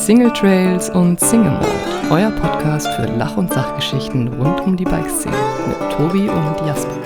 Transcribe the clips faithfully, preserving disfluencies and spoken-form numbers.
Single Trails und Single Mode, euer Podcast für Lach- und Sachgeschichten rund um die Bikeszene mit Tobi und Jasper.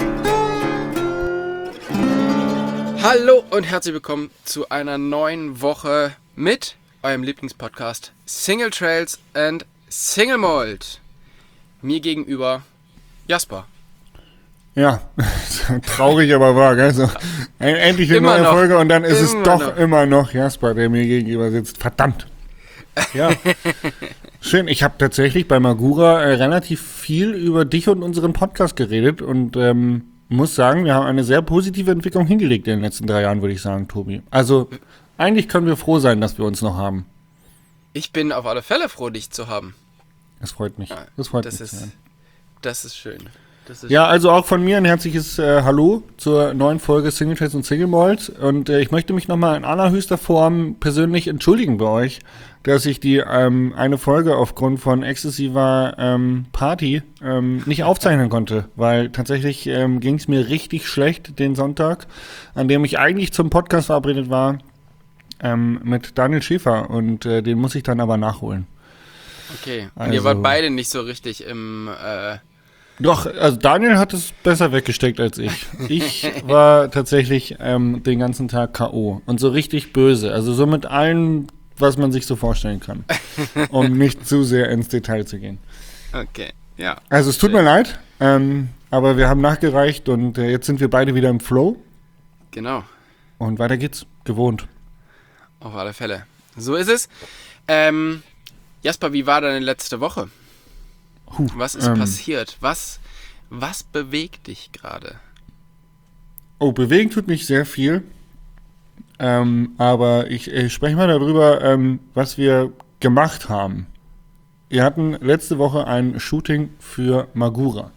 Hallo und herzlich willkommen zu einer neuen Woche mit eurem Lieblingspodcast Single Trails and Single Mold. Mir gegenüber Jasper. Ja, traurig, aber wahr, gell? So, endlich eine Immer neue noch. Folge und dann ist es Immer doch noch. immer noch Jasper, der mir gegenüber sitzt. Verdammt. Ja, schön. Ich habe tatsächlich bei Magura äh, relativ viel über dich und unseren Podcast geredet und ähm, muss sagen, wir haben eine sehr positive Entwicklung hingelegt in den letzten drei Jahren, würde ich sagen, Tobi. Also eigentlich können wir froh sein, dass wir uns noch haben. Ich bin auf alle Fälle froh, dich zu haben. Das freut mich. Das freut Das mich. ist, sehr. das ist schön. Das ist Ja, also auch von mir ein herzliches äh, Hallo zur neuen Folge Single Trails und Single Malt. Und äh, ich möchte mich nochmal in allerhöchster Form persönlich entschuldigen bei euch, dass ich die ähm, eine Folge aufgrund von exzessiver ähm, Party ähm, nicht aufzeichnen konnte. Weil tatsächlich ähm, ging es mir richtig schlecht den Sonntag, an dem ich eigentlich zum Podcast verabredet war ähm, mit Daniel Schäfer. Und äh, den muss ich dann aber nachholen. Okay, und Also- ihr wart beide nicht so richtig im... Äh, Doch, also Daniel hat es besser weggesteckt als ich. Ich war tatsächlich ähm, den ganzen Tag K O und so richtig böse. Also so mit allem, was man sich so vorstellen kann, um nicht zu sehr ins Detail zu gehen. okay, ja. Also es tut mir leid, ähm, aber wir haben nachgereicht und äh, jetzt sind wir beide wieder im Flow Genau, und weiter geht's, gewohnt. auf alle Fälle. So ist es. Ähm, Jasper, wie war deine letzte Woche? Huh, Was ist ähm, passiert? Was, was bewegt dich gerade? Oh, bewegen tut mich sehr viel. Ähm, aber ich, ich spreche mal darüber, ähm, was wir gemacht haben. Wir hatten letzte Woche ein Shooting für Magura.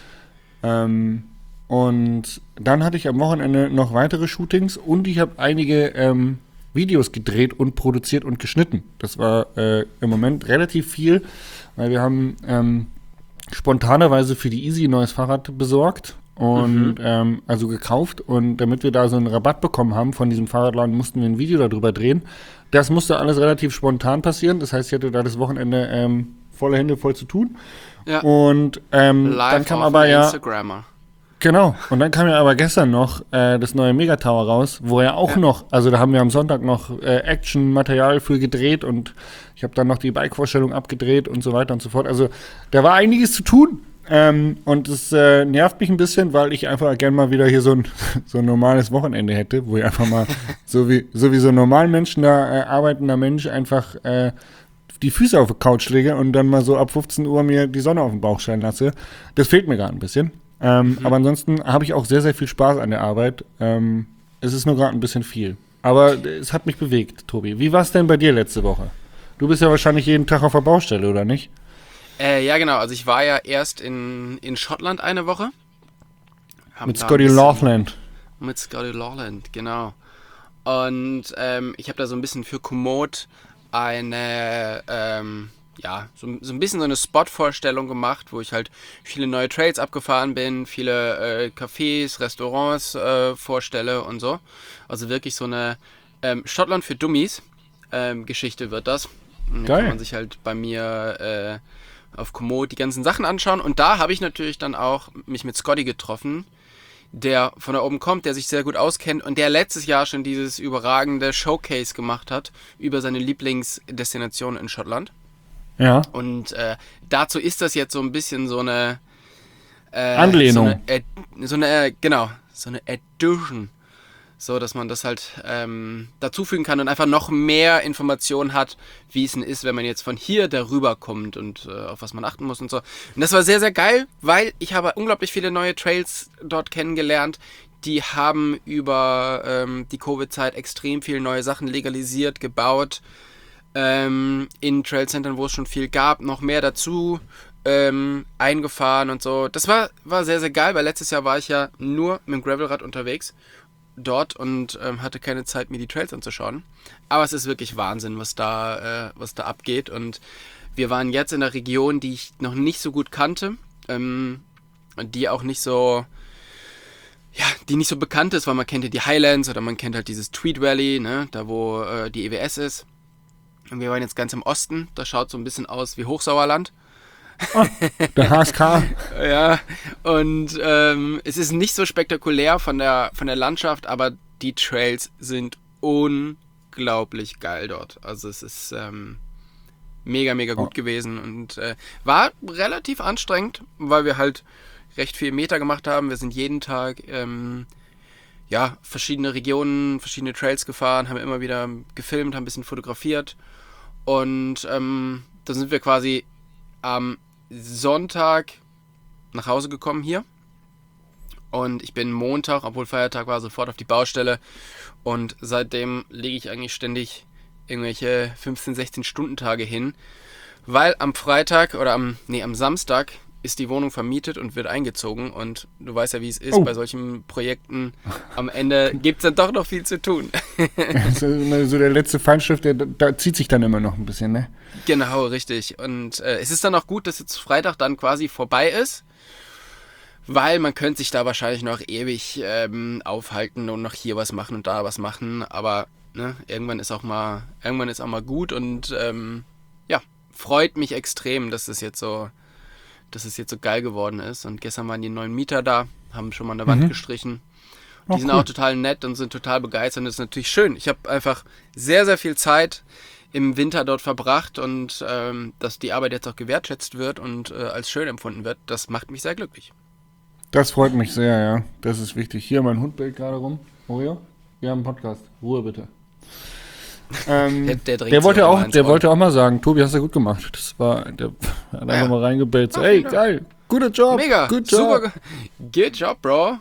Ähm, und dann hatte ich am Wochenende noch weitere Shootings und ich habe einige ähm, Videos gedreht und produziert und geschnitten. Das war äh, im Moment relativ viel, weil wir haben ähm, spontanerweise für die Easy ein neues Fahrrad besorgt und Mhm. ähm, also gekauft, und damit wir da so einen Rabatt bekommen haben von diesem Fahrradladen, mussten wir ein Video darüber drehen. Das musste alles relativ spontan passieren, das heißt, ich hatte da das Wochenende ähm, volle Hände voll zu tun. Ja. Und ähm, Live dann kam auf aber dem ja Instagrammer. Genau, und dann kam ja aber gestern noch äh, das neue Megatower raus, wo ja auch Ja. noch, also da haben wir am Sonntag noch äh, Action-Material für gedreht und ich habe dann noch die Bike-Vorstellung abgedreht und so weiter und so fort. Also da war einiges zu tun, ähm, und es äh, nervt mich ein bisschen, weil ich einfach gerne mal wieder hier so ein, so ein normales Wochenende hätte, wo ich einfach mal, so wie, so wie so ein normaler Mensch, da äh, arbeitender Mensch, einfach äh, die Füße auf die Couch lege und dann mal so ab fünfzehn Uhr mir die Sonne auf den Bauch scheinen lasse. Das fehlt mir gerade ein bisschen. Ähm, Mhm. Aber ansonsten habe ich auch sehr, sehr viel Spaß an der Arbeit. Ähm, es ist nur gerade ein bisschen viel. Aber es hat mich bewegt, Tobi. Wie war es denn bei dir letzte Woche? Du bist ja wahrscheinlich jeden Tag auf der Baustelle, oder nicht? Äh, ja, genau. Also ich war ja erst in, in Schottland eine Woche. Hab Mit da ein Scotty bisschen- Laughland. Mit Scotty Lawland, genau. Und ähm, ich habe da so ein bisschen für Komoot eine, ähm, ja, so, so ein bisschen so eine Spot-Vorstellung gemacht, wo ich halt viele neue Trails abgefahren bin, viele äh, Cafés, Restaurants äh, vorstelle und so. Also wirklich so eine ähm, Schottland für Dummies ähm, Geschichte wird das. Und da Geil. kann man sich halt bei mir äh, auf Komoot die ganzen Sachen anschauen. Und da habe ich natürlich dann auch mich mit Scotty getroffen, der von da oben kommt, der sich sehr gut auskennt und der letztes Jahr schon dieses überragende Showcase gemacht hat über seine Lieblingsdestination in Schottland. Ja. Und äh, dazu ist das jetzt so ein bisschen so eine äh, Anlehnung. So eine, Ad, so eine äh, genau, so eine Addition. So, dass man das halt ähm, dazufügen kann und einfach noch mehr Informationen hat, wie es denn ist, wenn man jetzt von hier darüber kommt und äh, auf was man achten muss und so. Und das war sehr, sehr geil, weil ich habe unglaublich viele neue Trails dort kennengelernt. Die haben über ähm, die Covid-Zeit extrem viele neue Sachen legalisiert, gebaut. Ähm, in Trailcentern, wo es schon viel gab, noch mehr dazu ähm, eingefahren und so. Das war, war sehr, sehr geil, weil letztes Jahr war ich ja nur mit dem Gravelrad unterwegs dort und ähm, hatte keine Zeit, mir die Trails anzuschauen. Aber es ist wirklich Wahnsinn, was da, äh, was da abgeht. Und wir waren jetzt in einer Region, die ich noch nicht so gut kannte, ähm, und die auch nicht so, ja, die nicht so bekannt ist, weil man kennt ja die Highlands oder man kennt halt dieses Tweed Valley, ne, da wo äh, die E W S ist. Und wir waren jetzt ganz im Osten, das schaut so ein bisschen aus wie Hochsauerland. Ah, der H S K. Ja, und ähm, es ist nicht so spektakulär von der, von der Landschaft, aber die Trails sind unglaublich geil dort. Also es ist ähm, mega, mega gut oh. gewesen und äh, war relativ anstrengend, weil wir halt recht viel Meter gemacht haben. Wir sind jeden Tag ähm, ja, verschiedene Regionen, verschiedene Trails gefahren, haben immer wieder gefilmt, haben ein bisschen fotografiert und ähm, da sind wir quasi am Sonntag nach Hause gekommen hier und ich bin Montag, obwohl Feiertag war, sofort auf die Baustelle und seitdem lege ich eigentlich ständig irgendwelche fünfzehn, sechzehn Stunden Tage hin, weil am Freitag oder am, nee, am Samstag ist die Wohnung vermietet und wird eingezogen und du weißt ja, wie es ist oh. bei solchen Projekten, am Ende gibt es dann doch noch viel zu tun. so, so der letzte Feinschliff, der da zieht sich dann immer noch ein bisschen, ne? Genau, richtig. Und äh, es ist dann auch gut, dass jetzt Freitag dann quasi vorbei ist, weil man könnte sich da wahrscheinlich noch ewig ähm, aufhalten und noch hier was machen und da was machen, aber ne, irgendwann ist auch mal, irgendwann ist auch mal gut und ähm, ja, freut mich extrem, dass es jetzt so, dass es jetzt so geil geworden ist. Und gestern waren die neuen Mieter da, haben schon mal an der Wand Mhm. gestrichen. Die Oh, sind cool. auch total nett und sind total begeistert. Und das ist natürlich schön. Ich habe einfach sehr, sehr viel Zeit im Winter dort verbracht und ähm, dass die Arbeit jetzt auch gewertschätzt wird und äh, als schön empfunden wird, das macht mich sehr glücklich. Das freut mich sehr, ja. Das ist wichtig. Hier, mein Hund bellt gerade rum. Oreo, wir haben einen Podcast. Ruhe bitte. Ähm, Der- der dringt der sich wollte auch auch, immer ins der Ohr. wollte auch mal sagen, Tobi, hast du gut gemacht. Das war, der hat einfach Ja. mal reingebellt. So, Ach, ey, wieder. geil, guter Job. Mega, good super. job. ge- Good job, Bro.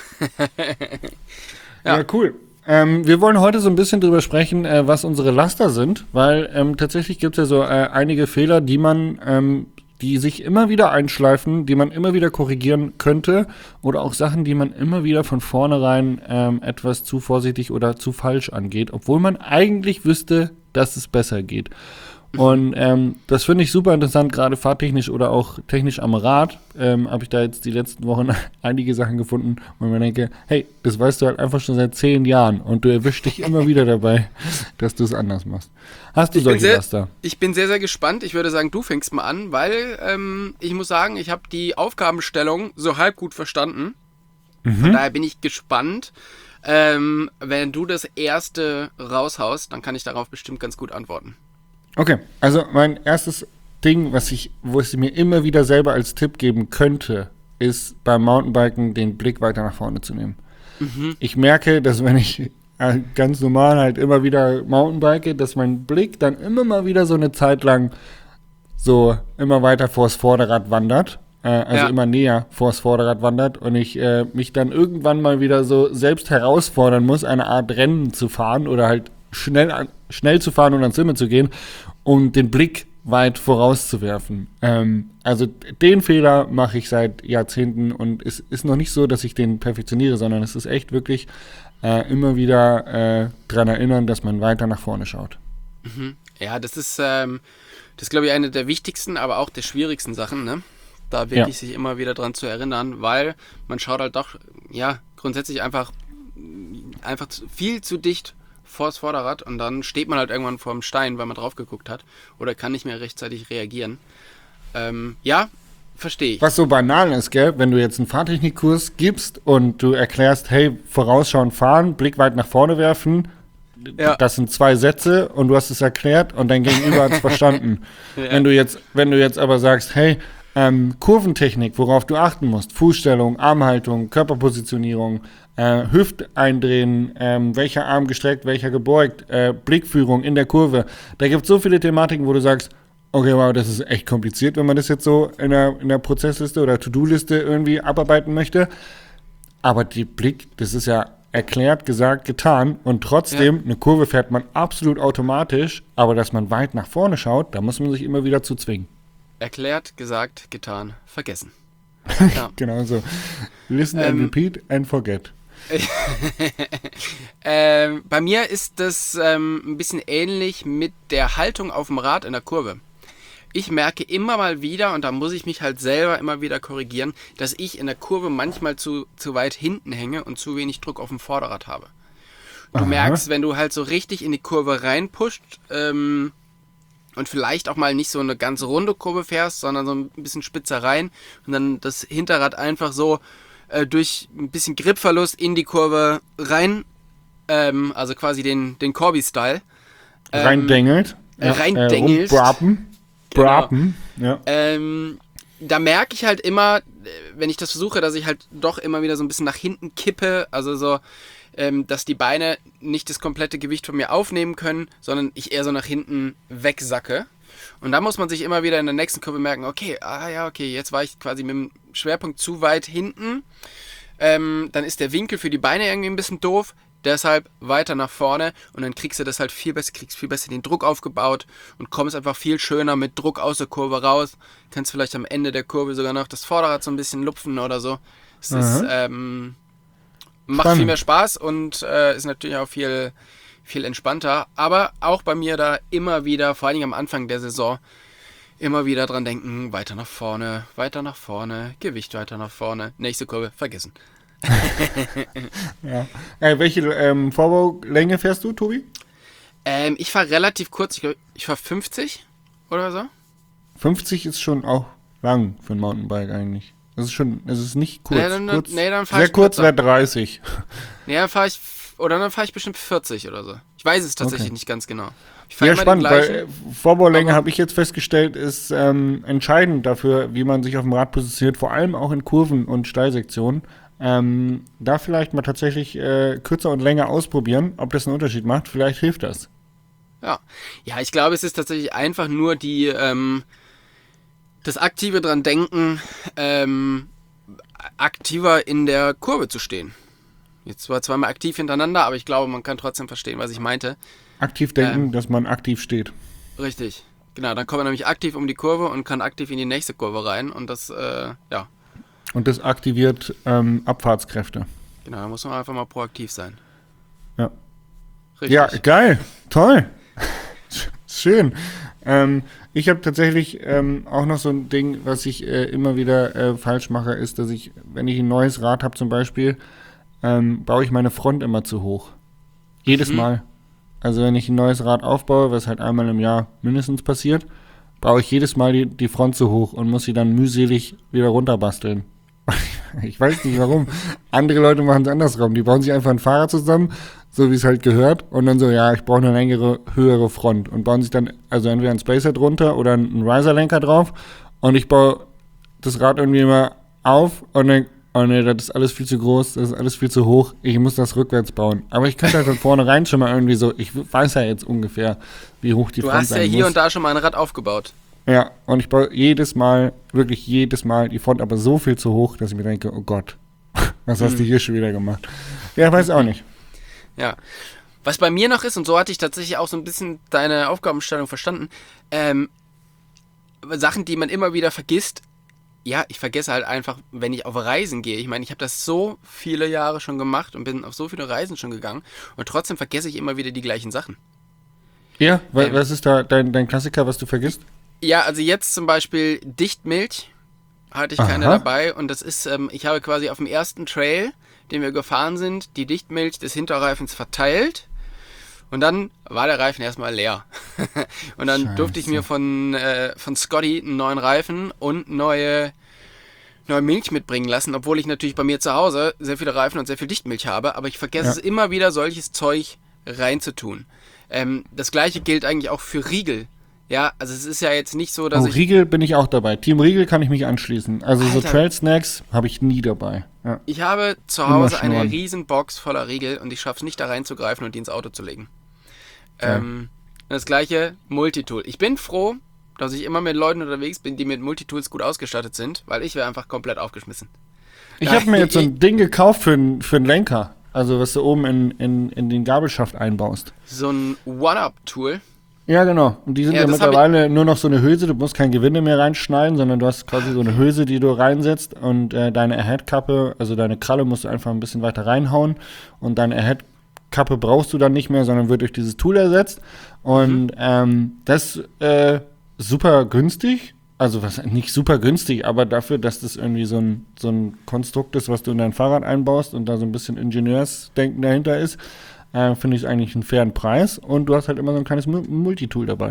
Ja, Ja. cool. Ähm, wir wollen heute so ein bisschen drüber sprechen, äh, was unsere Laster sind, weil ähm, tatsächlich gibt es ja so äh, einige Fehler, die man, ähm, die sich immer wieder einschleifen, die man immer wieder korrigieren könnte oder auch Sachen, die man immer wieder von vornherein ähm, etwas zu vorsichtig oder zu falsch angeht, obwohl man eigentlich wüsste, dass es besser geht. Und ähm, das finde ich super interessant, gerade fahrtechnisch oder auch technisch am Rad. Ähm, habe ich da jetzt die letzten Wochen einige Sachen gefunden, wo ich mir denke, hey, das weißt du halt einfach schon seit zehn Jahren und du erwischst dich immer wieder dabei, dass du es anders machst. Hast du Ich bin, solche sehr, Laster? ich bin sehr, sehr gespannt. Ich würde sagen, du fängst mal an, weil ähm, ich muss sagen, ich habe die Aufgabenstellung so halb gut verstanden. Von daher bin ich gespannt. Ähm, wenn du das erste raushaust, dann kann ich darauf bestimmt ganz gut antworten. Okay, also mein erstes Ding, was ich, wo ich mir immer wieder selber als Tipp geben könnte, ist beim Mountainbiken den Blick weiter nach vorne zu nehmen. Mhm. Ich merke, dass wenn ich äh, ganz normal halt immer wieder Mountainbike, dass mein Blick dann immer mal wieder so eine Zeit lang so immer weiter vors Vorderrad wandert. Äh, also Ja. immer näher vors Vorderrad wandert und ich äh, mich dann irgendwann mal wieder so selbst herausfordern muss, eine Art Rennen zu fahren oder halt schnell, an, schnell zu fahren und ans Limit zu gehen, um den Blick weit vorauszuwerfen. Ähm, also den Fehler mache ich seit Jahrzehnten und es ist noch nicht so, dass ich den perfektioniere, sondern es ist echt wirklich äh, immer wieder äh, dran erinnern, dass man weiter nach vorne schaut. Mhm. Ja, das ist, ähm, das ist, glaube ich, eine der wichtigsten, aber auch der schwierigsten Sachen, ne? Da wirklich sich immer wieder dran zu erinnern, weil man schaut halt doch, ja, grundsätzlich einfach, einfach zu- viel zu dicht vors Vorderrad und dann steht man halt irgendwann vor dem Stein, weil man drauf geguckt hat oder kann nicht mehr rechtzeitig reagieren. Ähm, ja, verstehe ich. Was so banal ist, gell, wenn du jetzt einen Fahrtechnikkurs gibst und du erklärst, hey, vorausschauen, fahren, Blick weit nach vorne werfen, Ja. das sind zwei Sätze und du hast es erklärt und dein Gegenüber hat es verstanden. Ja. Wenn du jetzt, wenn du jetzt aber sagst, hey, ähm, Kurventechnik, worauf du achten musst, Fußstellung, Armhaltung, Körperpositionierung, äh, Hüfteindrehen, ähm, welcher Arm gestreckt, welcher gebeugt, äh, Blickführung in der Kurve. Da gibt es so viele Thematiken, wo du sagst, okay, wow, das ist echt kompliziert, wenn man das jetzt so in der, in der Prozessliste oder To-Do-Liste irgendwie abarbeiten möchte. Aber die Blick, das ist ja erklärt, gesagt, getan und trotzdem, Ja. eine Kurve fährt man absolut automatisch, aber dass man weit nach vorne schaut, da muss man sich immer wieder zu zwingen. Erklärt, gesagt, getan, vergessen. Ja. Genau so. Listen and Ähm, repeat and forget. ähm, bei mir ist das ähm, ein bisschen ähnlich mit der Haltung auf dem Rad in der Kurve. Ich merke immer mal wieder, und da muss ich mich halt selber immer wieder korrigieren, dass ich in der Kurve manchmal zu, zu weit hinten hänge und zu wenig Druck auf dem Vorderrad habe. Du Aha. merkst, wenn du halt so richtig in die Kurve reinpusht, ähm, und vielleicht auch mal nicht so eine ganz runde Kurve fährst, sondern so ein bisschen spitzer rein und dann das Hinterrad einfach so äh, durch ein bisschen Gripverlust in die Kurve rein, ähm, also quasi den, den Corby-Style. Ähm, Reindengelt. Äh, reindengelt. Äh, Braten. Genau. Braten. Ja. Ähm, da merke ich halt immer, wenn ich das versuche, dass ich halt doch immer wieder so ein bisschen nach hinten kippe, also so, ähm, dass die Beine nicht das komplette Gewicht von mir aufnehmen können, sondern ich eher so nach hinten wegsacke. Und da muss man sich immer wieder in der nächsten Kurve merken, okay, ah ja, okay, jetzt war ich quasi mit dem Schwerpunkt zu weit hinten. Ähm, dann ist der Winkel für die Beine irgendwie ein bisschen doof. Deshalb weiter nach vorne und dann kriegst du das halt viel besser, kriegst viel besser den Druck aufgebaut und kommst einfach viel schöner mit Druck aus der Kurve raus. Kannst vielleicht am Ende der Kurve sogar noch das Vorderrad so ein bisschen lupfen oder so. Es ist, ähm, macht Spannend. viel mehr Spaß und äh, ist natürlich auch viel, viel entspannter. Aber auch bei mir da immer wieder, vor allen Dingen am Anfang der Saison, immer wieder dran denken, weiter nach vorne, weiter nach vorne, Gewicht weiter nach vorne, nächste Kurve, vergessen. Ja. Äh, welche ähm, Vorbaulänge fährst du, Tobi? Ähm, ich fahre relativ kurz, ich glaube, ich fahre fünfzig oder so. fünfzig ist schon auch lang für ein Mountainbike eigentlich. Das ist schon, es ist nicht kurz. Nee, dann, kurz nee, dann fahr sehr ich kurz kürzer. wäre dreißig. Nee, dann fahre ich, oder dann fahre ich bestimmt vierzig oder so. Ich weiß es tatsächlich Okay. nicht ganz genau. Ich fahr Ja, immer spannend, den weil gleichen. äh, Vorbaulänge aber- habe ich jetzt festgestellt, ist ähm, entscheidend dafür, wie man sich auf dem Rad positioniert, vor allem auch in Kurven und Steilsektionen. Ähm, da vielleicht mal tatsächlich äh, kürzer und länger ausprobieren, ob das einen Unterschied macht. Vielleicht hilft das. Ja. ja, ich glaube, es ist tatsächlich einfach nur die, ähm, das aktive dran denken, ähm, aktiver in der Kurve zu stehen. Jetzt zwar zweimal aktiv hintereinander, aber ich glaube, man kann trotzdem verstehen, was ich meinte. Aktiv denken, Ähm. dass man aktiv steht. Richtig. Genau, dann kommt man nämlich aktiv um die Kurve und kann aktiv in die nächste Kurve rein und das, äh, ja, Und das aktiviert ähm, Abfahrtskräfte. genau, da muss man einfach mal proaktiv sein. Ja. Richtig. Ja, geil. Toll. Schön. Ähm, ich habe tatsächlich ähm, auch noch so ein Ding, was ich äh, immer wieder äh, falsch mache, ist, dass ich, wenn ich ein neues Rad habe zum Beispiel, ähm, baue ich meine Front immer zu hoch. Jedes Mhm. Mal. Also wenn ich ein neues Rad aufbaue, was halt einmal im Jahr mindestens passiert, baue ich jedes Mal die, die Front zu hoch und muss sie dann mühselig wieder runterbasteln. Ich weiß nicht warum. Andere Leute machen es andersrum. Die bauen sich einfach ein Fahrrad zusammen, so wie es halt gehört, und dann so, ja, ich brauche eine längere, höhere Front und bauen sich dann also entweder ein Spacer drunter oder einen Riser-Lenker drauf und ich baue das Rad irgendwie immer auf und denke, oh nee, das ist alles viel zu groß, das ist alles viel zu hoch, ich muss das rückwärts bauen. Aber ich könnte halt von vornherein schon mal irgendwie so, ich weiß ja jetzt ungefähr, wie hoch die Du Front hast ja sein hier muss. und da schon mal ein Rad aufgebaut. Ja, und ich baue jedes Mal, wirklich jedes Mal die Front aber so viel zu hoch, dass ich mir denke, oh Gott, was hast du hier schon wieder gemacht? Ja, weiß auch nicht. Ja. Was bei mir noch ist, und so hatte ich tatsächlich auch so ein bisschen deine Aufgabenstellung verstanden, ähm, Sachen, die man immer wieder vergisst. Ja, ich vergesse halt einfach, wenn ich auf Reisen gehe. Ich meine, ich habe das so viele Jahre schon gemacht und bin auf so viele Reisen schon gegangen und trotzdem vergesse ich immer wieder die gleichen Sachen. Ja, wa- Ähm. was ist da dein, dein Klassiker, was du vergisst? Ja, also jetzt zum Beispiel Dichtmilch hatte ich keine Aha. dabei und das ist, ähm, ich habe quasi auf dem ersten Trail, den wir gefahren sind, die Dichtmilch des Hinterreifens verteilt und dann war der Reifen erstmal leer. Und dann Scheiße. durfte ich mir von, äh, von Scotty einen neuen Reifen und neue, neue Milch mitbringen lassen, obwohl ich natürlich bei mir zu Hause sehr viele Reifen und sehr viel Dichtmilch habe, aber ich vergesse Ja. es immer wieder, solches Zeug reinzutun. Ähm, das gleiche gilt eigentlich auch für Riegel. Ja, also es ist ja jetzt nicht so, dass Oh, ich... Riegel bin ich auch dabei. Team Riegel kann ich mich anschließen. Also so Alter. Trail-Snacks habe ich nie dabei. Ja. Ich habe zu Immer Hause eine schnurren. riesen Box voller Riegel und ich schaffe es nicht da reinzugreifen und die ins Auto zu legen. Ja. Ähm, das gleiche Multitool. Ich bin froh, dass ich immer mit Leuten unterwegs bin, die mit Multitools gut ausgestattet sind, weil ich wäre einfach komplett aufgeschmissen. Ich Ja, habe mir jetzt so ich- ein Ding gekauft für, n- für einen Lenker. Also was du oben in, in, in den Gabelschaft einbaust. So ein One-Up-Tool. Ja, genau. Und die sind Ja, ja, das hab mittlerweile nur noch so eine Hülse. Du musst kein Gewinde mehr reinschneiden, sondern du hast quasi so eine Hülse, die du reinsetzt. Und äh, deine Ahead-Kappe, also deine Kralle, musst du einfach ein bisschen weiter reinhauen. Und deine Ahead-Kappe brauchst du dann nicht mehr, sondern wird durch dieses Tool ersetzt. Und ähm, das ist äh, super günstig. Also was nicht super günstig, aber dafür, dass das irgendwie so ein, so ein Konstrukt ist, was du in dein Fahrrad einbaust und da so ein bisschen Ingenieursdenken dahinter ist, äh, finde ich eigentlich einen fairen Preis. Und du hast halt immer so ein kleines Mu- Multitool dabei.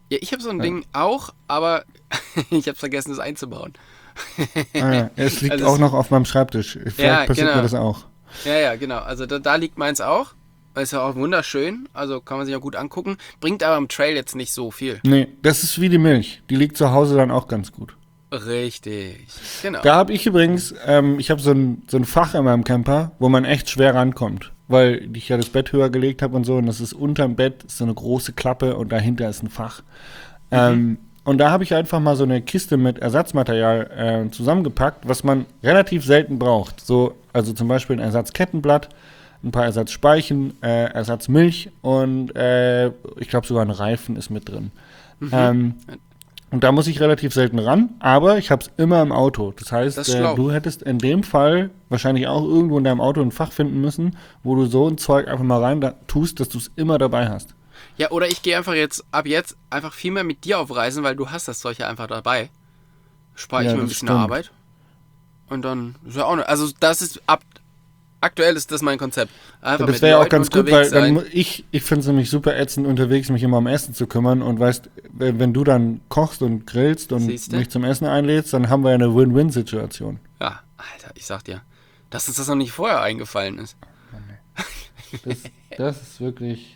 Ja, ich habe so ein Ja. Ding auch, aber ich habe vergessen, es einzubauen. Ah, ja. Es liegt Also auch es- noch auf meinem Schreibtisch. Vielleicht Ja, passiert genau. mir das auch. Ja, ja, genau. Also da, da liegt meins auch. Ist ja auch wunderschön, also kann man sich auch gut angucken. Bringt aber im Trail jetzt nicht so viel. Nee, das ist wie die Milch. Die liegt zu Hause dann auch ganz gut. Richtig, genau. Da habe ich übrigens, ähm, ich habe so ein, so ein Fach in meinem Camper, wo man echt schwer rankommt. Weil ich ja das Bett höher gelegt habe und so. Und das ist unterm Bett ist so eine große Klappe und dahinter ist ein Fach. Ähm, und da habe ich einfach mal so eine Kiste mit Ersatzmaterial äh, zusammengepackt, was man relativ selten braucht. So, also zum Beispiel ein Ersatzkettenblatt, ein paar Ersatzspeichen, äh, Ersatzmilch und äh, ich glaube sogar ein Reifen ist mit drin. Ähm, und da muss ich relativ selten ran, aber ich habe es immer im Auto. Das heißt, Das ist äh, schlau. du hättest in dem Fall wahrscheinlich auch irgendwo in deinem Auto ein Fach finden müssen, wo du so ein Zeug einfach mal rein da tust, dass du es immer dabei hast. Ja, oder ich gehe einfach jetzt, ab jetzt, einfach viel mehr mit dir auf Reisen, weil du hast das Zeug ja einfach dabei. Spare ich Ja, mir ein das bisschen stimmt. Arbeit. Und dann ist ja auch nicht. Also das ist ab aktuell ist das mein Konzept. Einfach Das mit wäre ja auch Leuten ganz gut, weil unterwegs dann, sein. mu- ich, ich finde es nämlich super ätzend, unterwegs mich immer um Essen zu kümmern und weißt, wenn, wenn du dann kochst und grillst und Siehste? mich zum Essen einlädst, dann haben wir ja eine Win-Win-Situation. Ja, Alter, ich sag dir, dass uns das noch nicht vorher eingefallen ist. Das, das ist wirklich...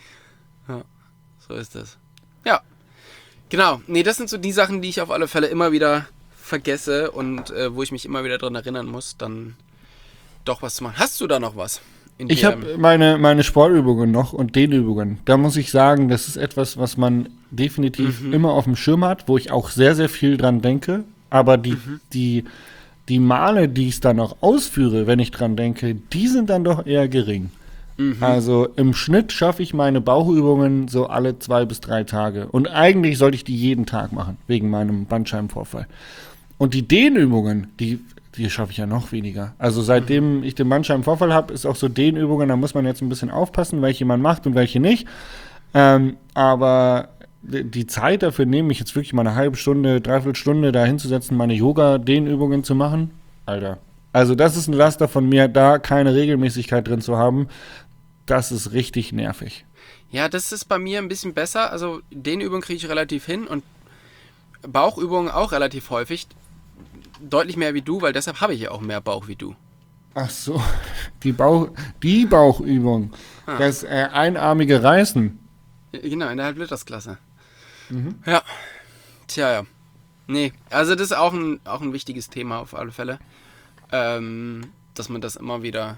So ist das. Ja, genau. Nee, das sind so die Sachen, die ich auf alle Fälle immer wieder vergesse und äh, wo ich mich immer wieder dran erinnern muss, dann doch was zu machen. Hast du da noch was? In Ich dem- habe meine, meine Sportübungen noch und Dehnübungen. Da muss ich sagen, das ist etwas, was man definitiv Mhm. immer auf dem Schirm hat, wo ich auch sehr, sehr viel dran denke. Aber die, Mhm. die, die Male, die ich dann noch ausführe, wenn ich dran denke, die sind dann doch eher gering. Mhm. Also im Schnitt schaffe ich meine Bauchübungen so alle zwei bis drei Tage. Und eigentlich sollte ich die jeden Tag machen, wegen meinem Bandscheibenvorfall. Und die Dehnübungen, die, die schaffe ich ja noch weniger. Also seitdem ich den Bandscheibenvorfall habe, ist auch so Dehnübungen, da muss man jetzt ein bisschen aufpassen, welche man macht und welche nicht. Ähm, aber die die Zeit dafür nehme ich jetzt wirklich mal eine halbe Stunde, dreiviertel Stunde da hinzusetzen, meine Yoga-Dehnübungen zu machen. Alter. Also das ist ein Laster von mir, da keine Regelmäßigkeit drin zu haben. Das ist richtig nervig. Ja, das ist bei mir ein bisschen besser. Also den Übungen kriege ich relativ hin und Bauchübungen auch relativ häufig. Deutlich mehr wie du, weil deshalb habe ich ja auch mehr Bauch wie du. Ach so, die, Bauch, die Bauchübung. Ah. Das äh, einarmige Reißen. Genau, in der Halblitersklasse. Ja. Tja, ja. Nee, also das ist auch ein, auch ein wichtiges Thema auf alle Fälle. Ähm, dass man das immer wieder,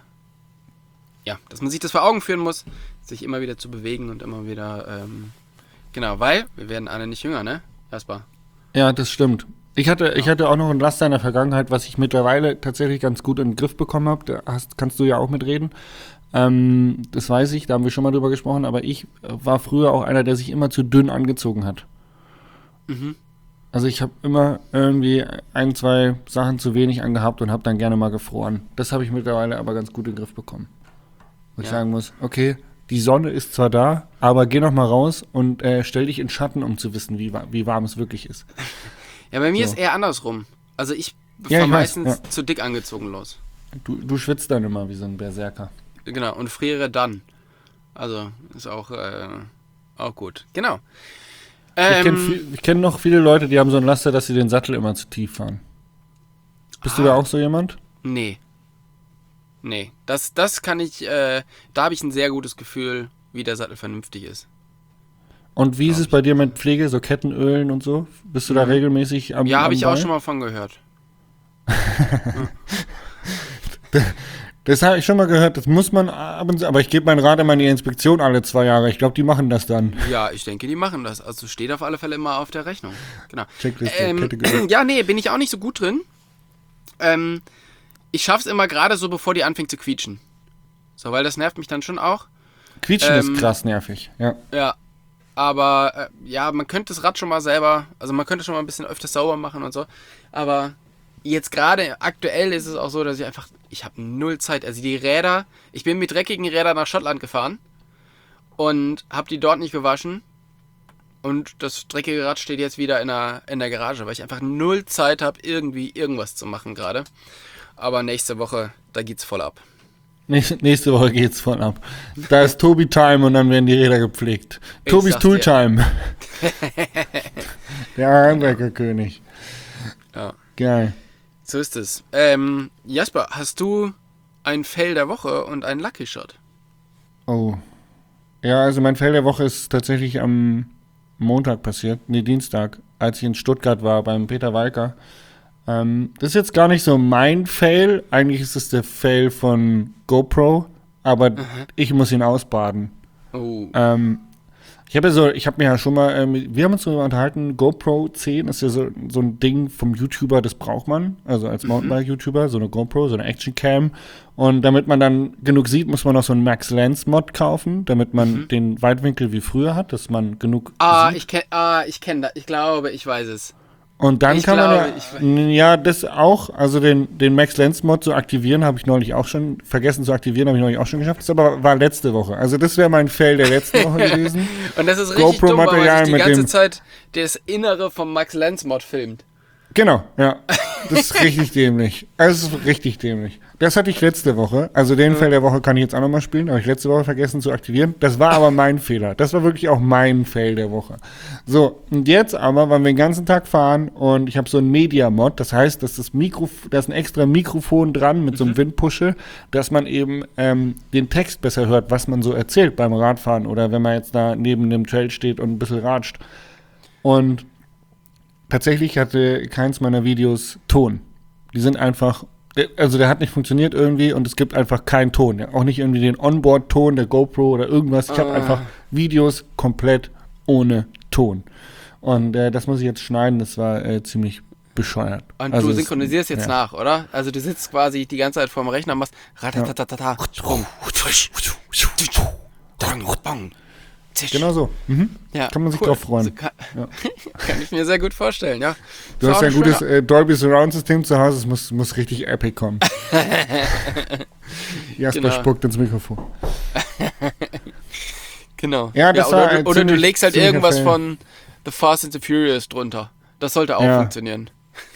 ja, dass man sich das vor Augen führen muss, sich immer wieder zu bewegen und immer wieder, ähm, genau, weil wir werden alle nicht jünger, ne, Jasper? Ja, das stimmt. Ich hatte, ich hatte auch noch ein Laster in der Vergangenheit, was ich mittlerweile tatsächlich ganz gut in den Griff bekommen habe. Da hast, kannst du ja auch mitreden. Ähm, das weiß ich, da haben wir schon mal drüber gesprochen, aber ich äh, war früher auch einer, der sich immer zu dünn angezogen hat. Mhm. Also ich habe immer irgendwie ein, zwei Sachen zu wenig angehabt und habe dann gerne mal gefroren. Das habe ich mittlerweile aber ganz gut in den Griff bekommen. Wo ich Ja. sagen muss, okay, die Sonne ist zwar da, aber geh noch mal raus und äh, stell dich in Schatten, um zu wissen, wie, wa- wie warm es wirklich ist. Ja, bei mir So. ist eher andersrum. Also ich Ja, fahre ich weiß, meistens ja. zu dick angezogen los. Du, du schwitzt dann immer wie so ein Berserker. Genau, und friere dann. Also ist auch, äh, auch gut. Genau. Ich Ähm, kenne viel, kenn noch viele Leute, die haben so ein Laster, dass sie den Sattel immer zu tief fahren. Bist du Ah. da auch so jemand? Nee. Nee. Das, das kann ich, äh, da habe ich ein sehr gutes Gefühl, wie der Sattel vernünftig ist. Und wie ist es bei dir mit Pflege, so Kettenölen und so? Bist du da Mhm. regelmäßig am Ja, habe am ich auch Ball? schon mal von gehört. Das habe ich schon mal gehört, das muss man ab und zu, aber ich gebe meinen Rat immer in die Inspektion alle zwei Jahre. Ich glaube, die machen das dann. Ja, ich denke, die machen das. Also steht auf alle Fälle immer auf der Rechnung. Genau. Checkliste, Ähm, Kette gehört. ja, nee, bin ich auch nicht so gut drin. Ähm, ich schaff's immer gerade so, bevor die anfängt zu quietschen. So, weil das nervt mich dann schon auch. Quietschen ähm, ist krass nervig, ja. Ja, aber äh, ja, man könnte das Rad schon mal selber, also man könnte schon mal ein bisschen öfters sauber machen und so. Aber jetzt gerade aktuell ist es auch so, dass ich einfach, ich habe null Zeit. Also die Räder, ich bin mit dreckigen Rädern nach Schottland gefahren und habe die dort nicht gewaschen. Und das dreckige Rad steht jetzt wieder in der, in der Garage, weil ich einfach null Zeit habe, irgendwie irgendwas zu machen gerade. Aber nächste Woche, da geht's voll ab. Nächste, nächste Woche geht's von ab. Da ist Tobi-Time und dann werden die Räder gepflegt. Ich Tobis sag's dir. Tool-Time. Der Heimwerker-König. Ja. Geil. So ist es. Ähm, Jasper, hast du ein Fail der Woche und einen Lucky Shot? Oh. Ja, also mein Fail der Woche ist tatsächlich am Montag passiert, nee, Dienstag, als ich in Stuttgart war beim Peter Walker. Ähm, das ist jetzt gar nicht so mein Fail, eigentlich ist es der Fail von GoPro, aber mhm. ich muss ihn ausbaden. Oh. Ähm, ich habe ja so, ich habe mir ja schon mal, ähm, wir haben uns darüber unterhalten, GoPro zehn ist ja so, so ein Ding vom YouTuber, das braucht man, also als Mountainbike-YouTuber, so eine GoPro, so eine Action-Cam. Und damit man dann genug sieht, muss man noch so einen Max-Lens-Mod kaufen, damit man mhm. den Weitwinkel wie früher hat, dass man genug ah, sieht. Ich kenn, ah, ich kenne das, ich glaube, ich weiß es. Und dann ich kann glaube, man ja, ja, das auch, also den, den Max-Lens-Mod zu aktivieren, habe ich neulich auch schon, vergessen zu aktivieren, habe ich neulich auch schon geschafft, das aber war letzte Woche. Also das wäre mein Fail der letzten Woche gewesen. Und das ist richtig dumm, weil man sich die ganze Zeit das Innere vom Max-Lens-Mod filmt. Genau, ja. Das ist richtig dämlich. Also es ist richtig dämlich. Das hatte ich letzte Woche. Also den mhm. Fail der Woche kann ich jetzt auch nochmal spielen. Habe ich letzte Woche vergessen zu aktivieren. Das war aber mein Fehler. Das war wirklich auch mein Fail der Woche. So, und jetzt aber, weil wir den ganzen Tag fahren und ich habe so ein Media-Mod. Das heißt, dass das Mikro, da ist ein extra Mikrofon dran mit mhm. so einem Windpuschel, dass man eben ähm, den Text besser hört, was man so erzählt beim Radfahren oder wenn man jetzt da neben dem Trail steht und ein bisschen ratscht. Und tatsächlich hatte keins meiner Videos Ton. Die sind einfach, also der hat nicht funktioniert irgendwie und es gibt einfach keinen Ton. Ja. Auch nicht irgendwie den Onboard-Ton der GoPro oder irgendwas. Ich habe Ah. einfach Videos komplett ohne Ton. Und äh, das muss ich jetzt schneiden, das war äh, ziemlich bescheuert. Und also du es- synchronisierst jetzt ja. nach, oder? Also du sitzt quasi die ganze Zeit vorm Rechner und machst ratatatata, Sprung, bang, bang, zisch. Genau so. Mhm. Ja, Kann man sich cool. drauf freuen. Also kann, Ja. kann ich mir sehr gut vorstellen, ja. Du Ist hast auch ja ein schöner- gutes äh, Dolby Surround System zu Hause, es muss, muss richtig epic kommen. Jasper Genau. spuckt ins Mikrofon. Genau. Ja, das oder, war du, ein oder du ziemlich- legst halt ziemlicher irgendwas Fail. von The Fast and the Furious drunter. Das sollte auch Ja. funktionieren.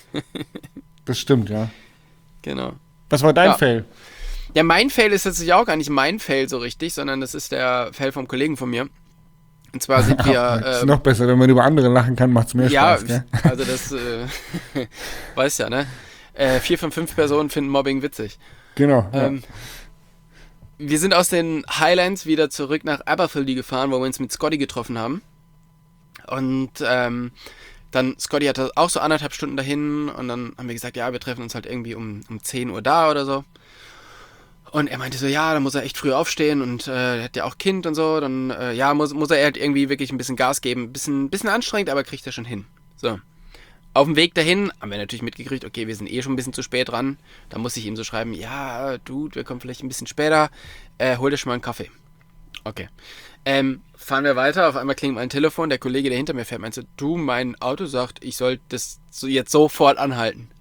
Das stimmt, ja. Genau. Was war dein Ja. Fail? Ja, mein Fail ist tatsächlich auch gar nicht mein Fail so richtig, sondern das ist der Fail vom Kollegen von mir. Und zwar sind wir... das ist ähm, noch besser, wenn man über andere lachen kann, macht es mehr ja, Spaß, gell? also das... Äh, weiß ja, ne? Äh, vier von fünf Personen finden Mobbing witzig. Genau. Ja. Ähm, wir sind aus den Highlands wieder zurück nach Aberfeldy gefahren, wo wir uns mit Scotty getroffen haben. Und ähm, dann, Scotty hatte auch so anderthalb Stunden dahin und dann haben wir gesagt, ja, wir treffen uns halt irgendwie um, um zehn Uhr da oder so. Und er meinte so, ja, dann muss er echt früh aufstehen und äh, er hat ja auch Kind und so, dann äh, ja, muss, muss er halt irgendwie wirklich ein bisschen Gas geben. Bisschen, bisschen anstrengend, aber kriegt er schon hin. So. Auf dem Weg dahin haben wir natürlich mitgekriegt, okay, wir sind eh schon ein bisschen zu spät dran. Da muss ich ihm so schreiben, ja, Dude, wir kommen vielleicht ein bisschen später, äh, hol dir schon mal einen Kaffee. Okay. Ähm, fahren wir weiter, auf einmal klingt mein Telefon, der Kollege, der hinter mir fährt, meinte, du, mein Auto sagt, ich soll das so jetzt sofort anhalten.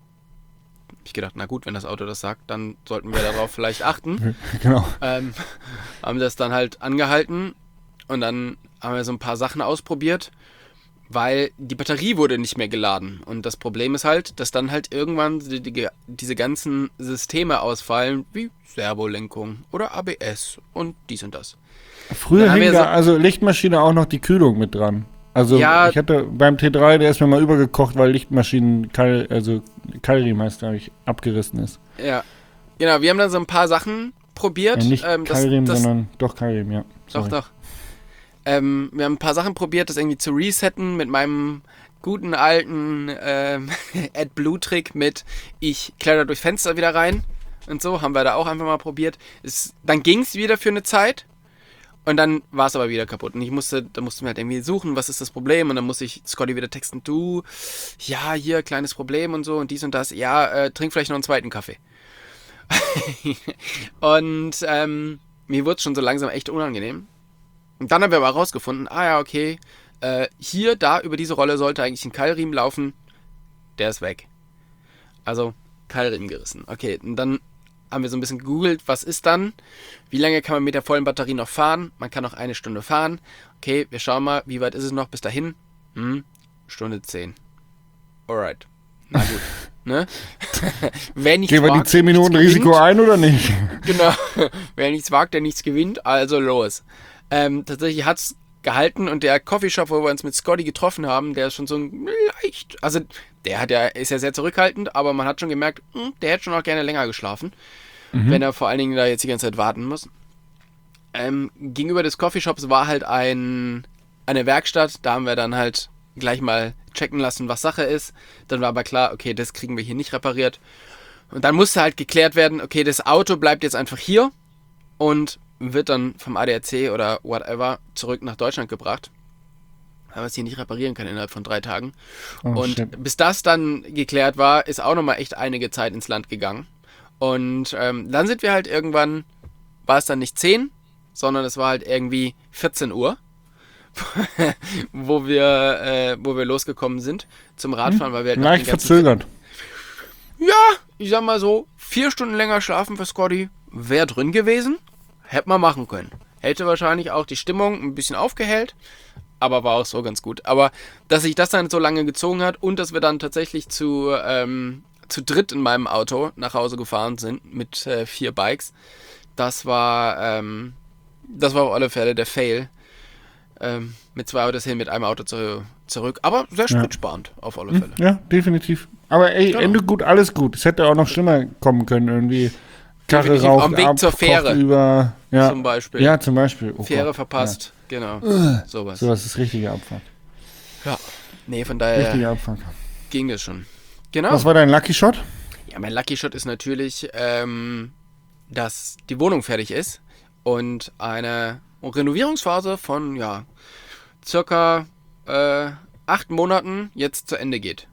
Ich gedacht, na gut, wenn das Auto das sagt, dann sollten wir darauf vielleicht achten. Genau. Ähm, haben das dann halt angehalten und dann haben wir so ein paar Sachen ausprobiert, weil die Batterie wurde nicht mehr geladen. Und das Problem ist halt, dass dann halt irgendwann die, die, diese ganzen Systeme ausfallen, wie Servolenkung oder A B S und dies und das. Früher Dann haben hing wir da so- also Lichtmaschine auch noch die Kühlung mit dran. Also Ja. ich hatte beim T drei, der ist mir mal übergekocht, weil Lichtmaschinen, Kal also Keilriemen heißt, glaube ich, abgerissen ist. Ja, genau, wir haben dann so ein paar Sachen probiert. Äh, nicht ähm, das- Keilriemen, das, sondern doch Keilriemen, ja. Doch, Sorry. doch. Ähm, wir haben ein paar Sachen probiert, das irgendwie zu resetten mit meinem guten alten ähm, AdBlue-Trick mit ich kletter durch Fenster wieder rein und so, haben wir da auch einfach mal probiert. Es, dann ging es wieder für eine Zeit und dann war es aber wieder kaputt. Und ich musste, da mussten wir halt irgendwie suchen, was ist das Problem, und dann musste ich Scotty wieder texten, du, ja, hier, kleines Problem und so und dies und das, ja, äh, trink vielleicht noch einen zweiten Kaffee. Und ähm, mir wurde es schon so langsam echt unangenehm. Und dann haben wir aber herausgefunden, ah ja, okay, äh, hier, da, über diese Rolle sollte eigentlich ein Keilriemen laufen. Der ist weg. Also, Keilriemen gerissen. Okay, und dann haben wir so ein bisschen gegoogelt, was ist dann? Wie lange kann man mit der vollen Batterie noch fahren? Man kann noch eine Stunde fahren. Okay, wir schauen mal, wie weit ist es noch bis dahin? Hm, Stunde zehn. Alright. na gut. Ne? Wer nichts Gehen wir die wagt, zehn nichts Minuten Risiko gewinnt. ein oder nicht? Genau. Wer nichts wagt, der nichts gewinnt, also los. Ähm, tatsächlich hat es gehalten und der Coffeeshop, wo wir uns mit Scotty getroffen haben, der ist schon so ein leicht, also der hat ja, ist ja sehr zurückhaltend, aber man hat schon gemerkt, mh, der hätte schon auch gerne länger geschlafen, mhm. wenn er vor allen Dingen da jetzt die ganze Zeit warten muss. Ähm, gegenüber des Coffeeshops war halt ein, eine Werkstatt, da haben wir dann halt gleich mal checken lassen, was Sache ist. Dann war aber klar, okay, das kriegen wir hier nicht repariert. Und dann musste halt geklärt werden, okay, das Auto bleibt jetzt einfach hier und wird dann vom A D A C oder whatever zurück nach Deutschland gebracht. Weil wir es hier nicht reparieren können innerhalb von drei Tagen. Oh, und shit. Bis das dann geklärt war, ist auch nochmal echt einige Zeit ins Land gegangen. Und ähm, dann sind wir halt irgendwann, war es dann nicht zehn, sondern es war halt irgendwie vierzehn Uhr. wo wir äh, wo wir losgekommen sind zum Radfahren, weil wir halt leicht verzögert. Ja, ich sag mal so, vier Stunden länger schlafen für Scotty wäre drin gewesen. Hätte man machen können. Hätte wahrscheinlich auch die Stimmung ein bisschen aufgehellt, aber war auch so ganz gut. Aber dass sich das dann so lange gezogen hat und dass wir dann tatsächlich zu, ähm, zu dritt in meinem Auto nach Hause gefahren sind mit äh, vier Bikes, das war, ähm, das war auf alle Fälle der Fail. Ähm, mit zwei Autos hin, mit einem Auto zu, zurück. Aber sehr spritsparend, ja. Auf alle Fälle. Ja, definitiv. Aber ey, genau. Ende gut, alles gut. Es hätte auch noch schlimmer kommen können, irgendwie. Karre raucht am Weg ab, zur Fähre. Über, ja. Zum Beispiel. Ja, zum Beispiel. Oh Fähre Gott. verpasst, ja. Genau. Uh, sowas. Sowas ist richtige Abfahrt. Ja. Nee, von daher richtige Abfahrt. Ging das schon. Genau. Was war dein Lucky Shot? Ja, mein Lucky Shot ist natürlich, ähm, dass die Wohnung fertig ist und eine Renovierungsphase von, ja, circa äh, acht Monaten jetzt zu Ende geht.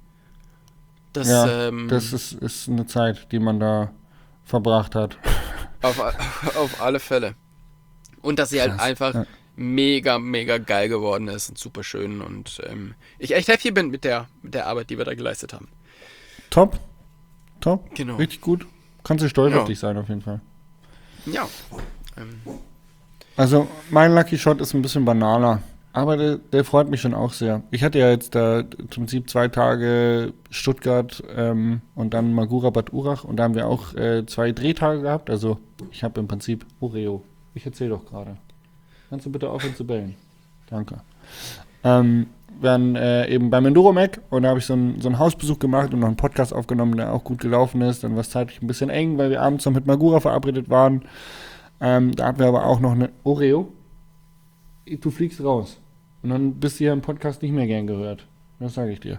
Das, ja, ähm, das ist, ist eine Zeit, die man da verbracht hat. Auf, auf alle Fälle. Und dass sie Krass, halt einfach ja. mega, mega geil geworden ist und super schön und ähm, ich echt happy bin mit der, mit der Arbeit, die wir da geleistet haben. Top. Top. Genau. Richtig gut. Kannst du stolz ja. auf dich sein, auf jeden Fall. Ja. Ähm. Also, mein Lucky Shot ist ein bisschen banaler. Aber der, der freut mich schon auch sehr. Ich hatte ja jetzt da im Prinzip zwei Tage Stuttgart ähm, und dann Magura Bad Urach und da haben wir auch äh, zwei Drehtage gehabt. Also ich habe im Prinzip Oreo. Ich erzähle doch gerade. Kannst du bitte aufhören zu bellen? Danke. Ähm, wir waren äh, eben beim Enduro-Mac und da habe ich so, ein, so einen Hausbesuch gemacht und noch einen Podcast aufgenommen, der auch gut gelaufen ist. Dann war es zeitlich ein bisschen eng, weil wir abends noch mit Magura verabredet waren. Ähm, da hatten wir aber auch noch eine Oreo. Du fliegst raus. Und dann bist du hier im Podcast nicht mehr gern gehört. Das sage ich dir.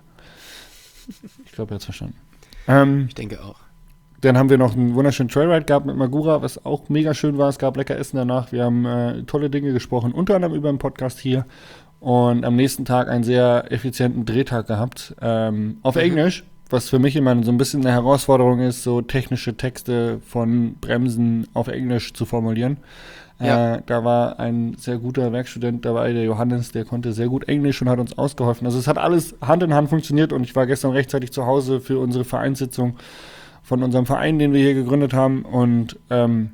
Ich glaube, er hat es verstanden. Ähm, ich denke auch. Dann haben wir noch einen wunderschönen Trailride gehabt mit Magura, was auch mega schön war. Es gab lecker Essen danach. Wir haben äh, tolle Dinge gesprochen, unter anderem über den Podcast hier. Und am nächsten Tag einen sehr effizienten Drehtag gehabt. Ähm, auf mhm. Englisch, was für mich immer so ein bisschen eine Herausforderung ist, so technische Texte von Bremsen auf Englisch zu formulieren. Ja. Äh, da war ein sehr guter Werkstudent dabei, der Johannes, der konnte sehr gut Englisch und hat uns ausgeholfen. Also es hat alles Hand in Hand funktioniert und ich war gestern rechtzeitig zu Hause für unsere Vereinssitzung von unserem Verein, den wir hier gegründet haben und ähm,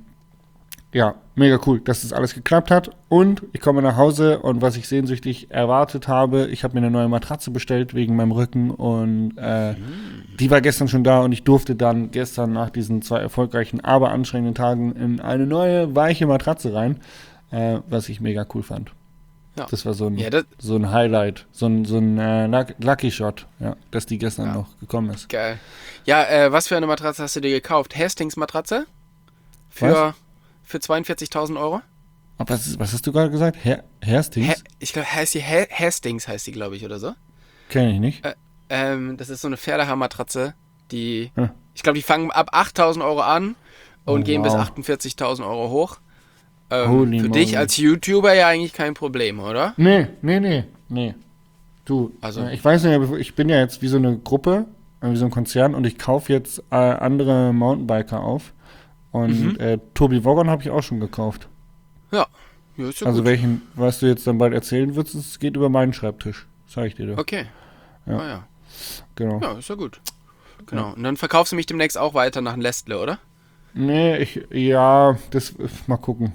ja, mega cool, dass das alles geklappt hat und ich komme nach Hause und was ich sehnsüchtig erwartet habe, ich habe mir eine neue Matratze bestellt wegen meinem Rücken und äh, mhm. die war gestern schon da und ich durfte dann gestern nach diesen zwei erfolgreichen, aber anstrengenden Tagen in eine neue, weiche Matratze rein, äh, was ich mega cool fand. Ja. Das war so ein, ja, das so ein Highlight, so ein, so ein äh, Lucky Shot, ja, dass die gestern ja. noch gekommen ist. Geil. Ja, äh, was für eine Matratze hast du dir gekauft? Hastings Matratze? Für... Was? Für zweiundvierzigtausend Euro? Aber was, was hast du gerade gesagt? Her- Hastings? Ha- ich glaube, heißt die ha- Hastings heißt die, glaube ich, oder so. Kenn ich nicht. Äh, ähm, das ist so eine Pferdehaarmatratze, die, hm. ich glaube, die fangen ab achttausend Euro an und oh, gehen wow. bis achtundvierzigtausend Euro hoch. Ähm, Holy für moly. dich als YouTuber ja eigentlich kein Problem, oder? Nee, nee, nee, nee. Du, also, ich weiß nicht, ich bin ja jetzt wie so eine Gruppe, wie so ein Konzern und ich kaufe jetzt äh, andere Mountainbiker auf. Und mhm. äh, Tobi Woggon habe ich auch schon gekauft. Ja, ja ist ja Also gut. welchen, was du jetzt dann bald erzählen wirst, es geht über meinen Schreibtisch. Sag ich dir doch. Okay. Ja. Ah, ja. Genau. Ja, ist ja gut. Genau. Ja. Und dann verkaufst du mich demnächst auch weiter nach Lestle, oder? Nee, ich, ja, das, mal gucken.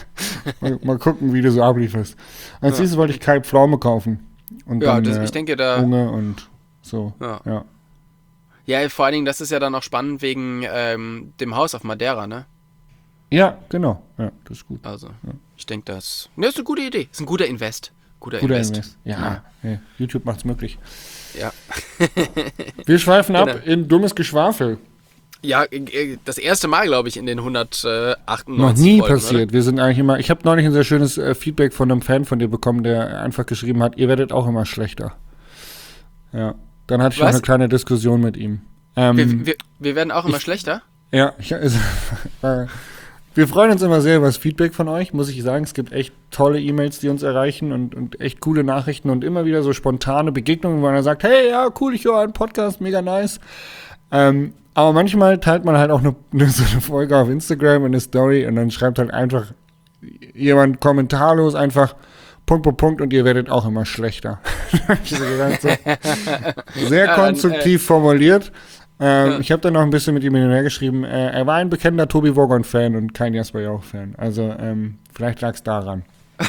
mal, mal gucken, wie du so ablieferst. Als ja. nächstes wollte ich Kai Pflaume kaufen. Und ja, dann, das, äh, ich denke, da... Unge und so. Ja. ja. Ja, vor allen Dingen, das ist ja dann auch spannend wegen ähm, dem Haus auf Madeira, ne? Ja, genau. Ja, das ist gut. Also, ja. ich denke, das, das ist eine gute Idee. Das ist ein guter Invest. Guter, Guter Invest. Invest. Ja, Ja. Hey, YouTube macht's möglich. Ja. Wir schweifen ab Genau. in dummes Geschwafel. Ja, äh, das erste Mal, glaube ich, in den hundertachtundneunzig Noch nie Folgen, passiert. Oder? Wir sind eigentlich immer. Ich habe neulich ein sehr schönes äh, Feedback von einem Fan von dir bekommen, der einfach geschrieben hat, ihr werdet auch immer schlechter. Ja. Dann hatte ich noch Was? eine kleine Diskussion mit ihm. Ähm, Wir, wir, wir werden auch immer ich- schlechter. Ja, ich, also, äh, wir freuen uns immer sehr über das Feedback von euch, muss ich sagen. Es gibt echt tolle E-Mails, die uns erreichen und, und echt coole Nachrichten und immer wieder so spontane Begegnungen, wo einer sagt, hey, ja, cool, ich höre einen Podcast, mega nice. Ähm, aber manchmal teilt man halt auch eine, eine, so eine Folge auf Instagram in eine Story und dann schreibt halt einfach jemand kommentarlos einfach Punkt, Punkt, Punkt und ihr werdet auch immer schlechter. Ich so gedacht, so, sehr Ja, dann, konstruktiv formuliert. Ähm, Ja. Ich habe dann noch ein bisschen mit ihm hin und her geschrieben. Äh, er war ein bekennender Tobi Wogon-Fan und kein Jasper Jauch-Fan. Also ähm, vielleicht lag es daran.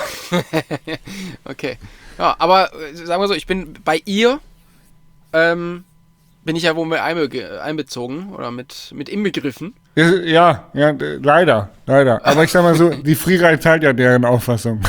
Okay. Ja, aber äh, sagen wir so, ich bin bei ihr, ähm, bin ich ja wohl mit einbe einbezogen oder mit, mit inbegriffen. Ja, ja, ja, d- leider, leider. Aber ich sag mal so, die Freeride teilt ja deren Auffassung.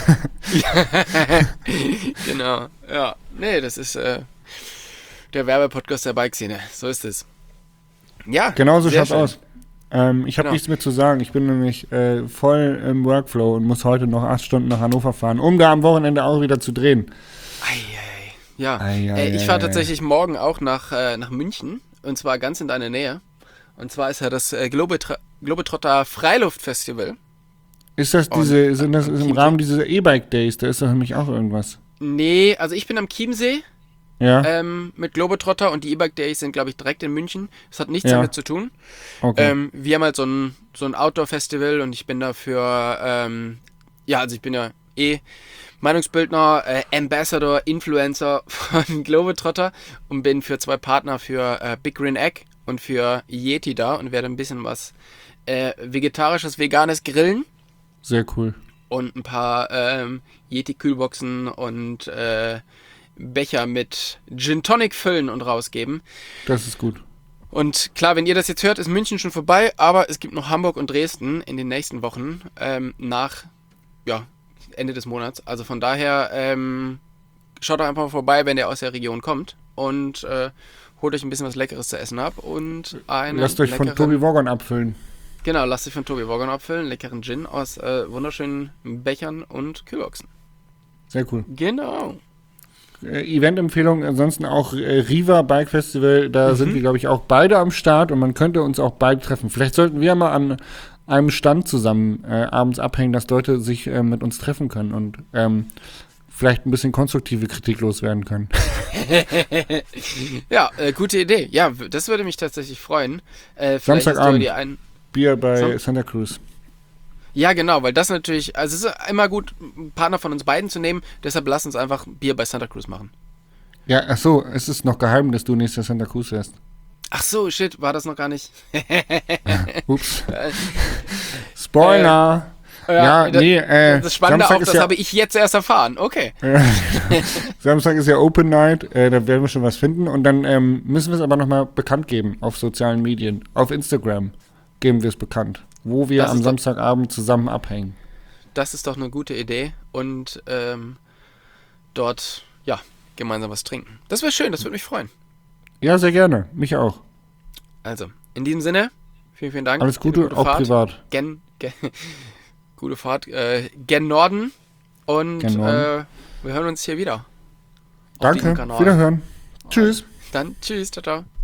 Genau. Ja. Nee, das ist äh, der Werbepodcast der Bike-Szene. So ist es. Ja, Genau so sehr schaut's schön. aus. Ähm, ich habe Genau. nichts mehr zu sagen. Ich bin nämlich äh, voll im Workflow und muss heute noch acht Stunden nach Hannover fahren, um da am Wochenende auch wieder zu drehen. Ei, ei. Ja, Ei, ei, äh, ich ei, fahre ei. tatsächlich morgen auch nach, äh, nach München und zwar ganz in deiner Nähe. Und zwar ist ja das äh, Globetra Globetrotter Freiluftfestival. Ist das Und diese, sind das am ist im Chiemsee? Rahmen dieser E-Bike Days? Da ist doch nämlich auch irgendwas. Nee, also ich bin am Chiemsee Ja, ähm, mit Globetrotter und die E-Bike Days sind, glaube ich, direkt in München. Das hat nichts Ja. damit zu tun. okay. Ähm, wir haben halt so ein, so ein Outdoor-Festival und ich bin dafür, ähm, ja, also ich bin ja eh Meinungsbildner, äh, Ambassador, Influencer von Globetrotter und bin für zwei Partner für äh, Big Green Egg und für Yeti da und werde ein bisschen was äh, vegetarisches, veganes grillen Sehr cool. und ein paar ähm, Yeti-Kühlboxen und äh, Becher mit Gin Tonic füllen und rausgeben. Das ist gut. Und klar, wenn ihr das jetzt hört, ist München schon vorbei, aber es gibt noch Hamburg und Dresden in den nächsten Wochen ähm, nach ja, Ende des Monats. Also von daher ähm, schaut doch einfach mal vorbei, wenn ihr aus der Region kommt und äh, holt euch ein bisschen was Leckeres zu essen ab und einen Lasst euch von leckeren- Tobi Wogon abfüllen. Genau, lasst euch von Tobi Wogon abfüllen, leckeren Gin aus äh, wunderschönen Bechern und Kühlboxen. Sehr cool. Genau. Äh, Event-Empfehlung, ansonsten auch äh, Riva Bike Festival, da Mhm. sind wir, glaube ich, auch beide am Start und man könnte uns auch bald treffen. Vielleicht sollten wir mal an einem Stand zusammen äh, abends abhängen, dass Leute sich äh, mit uns treffen können und ähm, vielleicht ein bisschen konstruktive Kritik loswerden können. Ja, äh, gute Idee. Ja, w- das würde mich tatsächlich freuen. Äh, vielleicht hast du Samstagabend. dir einen. Bier bei So. Santa Cruz. Ja, genau, weil das natürlich, also es ist immer gut, einen Partner von uns beiden zu nehmen, deshalb lass uns einfach Bier bei Santa Cruz machen. Ja, ach so, es ist noch geheim, dass du nächstes Santa Cruz wärst. Ach so, shit, war das noch gar nicht? Ups. Spoiler! Ja, da- nee, äh, Das Spannende Samstag auch, ist das ja- habe ich jetzt erst erfahren. Okay. Samstag ist ja Open Night, äh, da werden wir schon was finden. Und dann ähm, müssen wir es aber nochmal bekannt geben auf sozialen Medien. Auf Instagram geben wir es bekannt, wo wir Das am ist doch- Samstagabend zusammen abhängen. Das ist doch eine gute Idee und ähm, dort, ja, gemeinsam was trinken. Das wäre schön, das würde mich freuen. Ja, sehr gerne. Mich auch. Also, in diesem Sinne, vielen, vielen Dank. Alles Dir eine Gute, auch Fahrt. privat. Gen, gen, gute Fahrt, äh, gen Norden und Gen Norden. Äh, wir hören uns hier wieder. auf Danke, diesem Kanal. wiederhören. Tschüss. Dann tschüss, ciao, ciao.